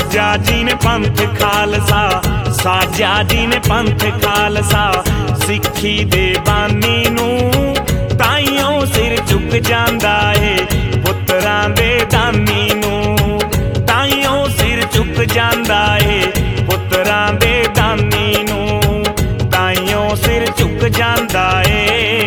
साजा जी ने पंथ खालसा, साजा जी ने पंथ खालसा, सिक्खी दे बानी नूं ताइयों सिर झुक जांदा है, पुत्रां दे दानी नूं ताइयों सिर झुक जांदा है, पुत्रां दे दानी नूं ताइयों सिर झुक जांदा है।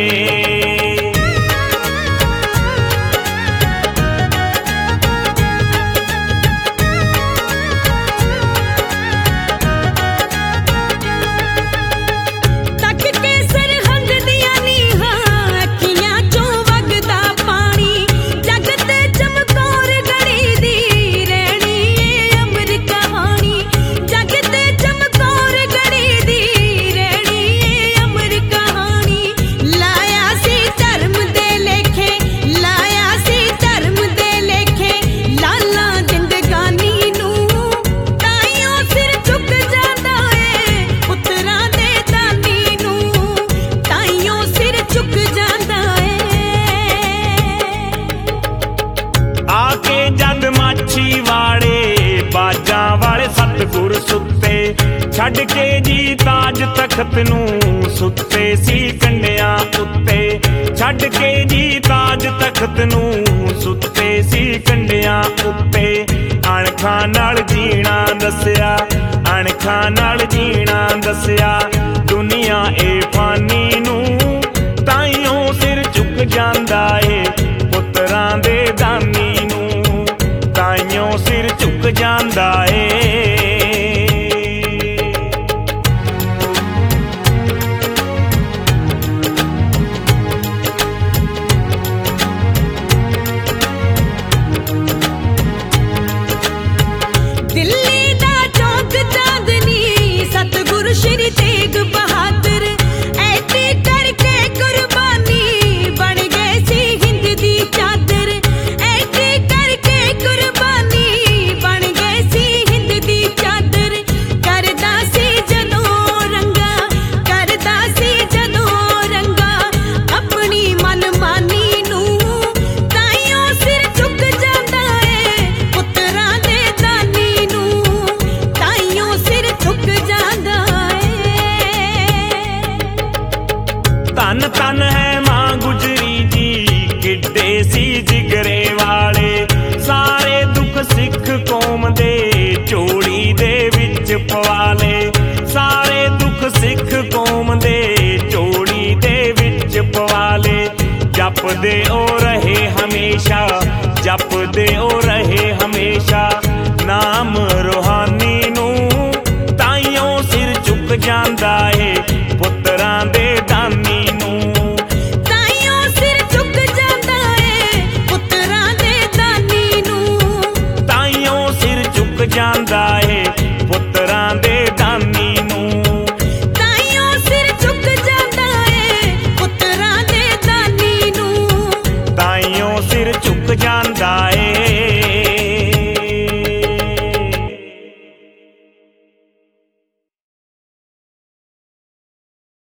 सतगुर सुते छड़ के जी ताज तख्त नूं, सुते सी कंडिया उत्ते छड़ के जी ताज तख्त नूं, सुते सी कंडिया उत्ते। अणखां नाल जीना दसिया, अणखां नाल जीना दसिया, दुनिया ए फानी नूं ताइयों सिर झुक जांदा है, पुत्रां दे दानी नूं ताइयों सिर झुक जांदा है। धन धन है मां गुजरी जी, किड्डे सी जिगरे वाले, सारे दुख सिख कौम दे झोली दे विच पवाले, सारे दुख सिख कौम दे झोली दे विच पवाले। जपदे ओ रहे हमेशा, जपदे ओ रहे हमेशा, नाम रूहानी नूं ताइयों सिर झुक जांदा है, पुत्रां दे दानी जांदा